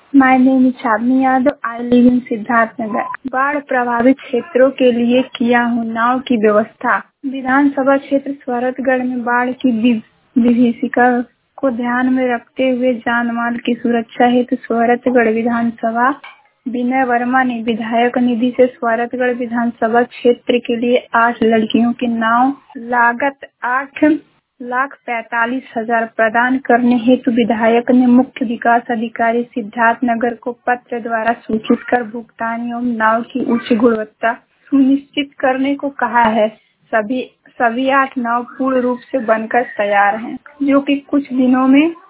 My name is Shabni Yadav. I live in Siddharth Nagar. बाढ़ प्रभावित क्षेत्रों के लिए किया हूँ नाव की व्यवस्था। विधानसभा क्षेत्र स्वरतगढ़ में बाढ़ की विभीषिका को ध्यान में रखते हुए जान माल की सुरक्षा हेतु स्वरतगढ़ विधानसभा विनय वर्मा ने विधायक निधि से स्वरतगढ़ विधानसभा क्षेत्र के लिए 8 लड़कियों की नाव लागत 8,45,000 प्रदान करने हेतु विधायक ने मुख्य विकास अधिकारी सिद्धार्थ नगर को पत्र द्वारा सूचित कर भुगतान एवं नाव की उच्च गुणवत्ता सुनिश्चित करने को कहा है। सभी 8 नाव पूर्ण रूप से बनकर तैयार हैं, जो कि कुछ दिनों में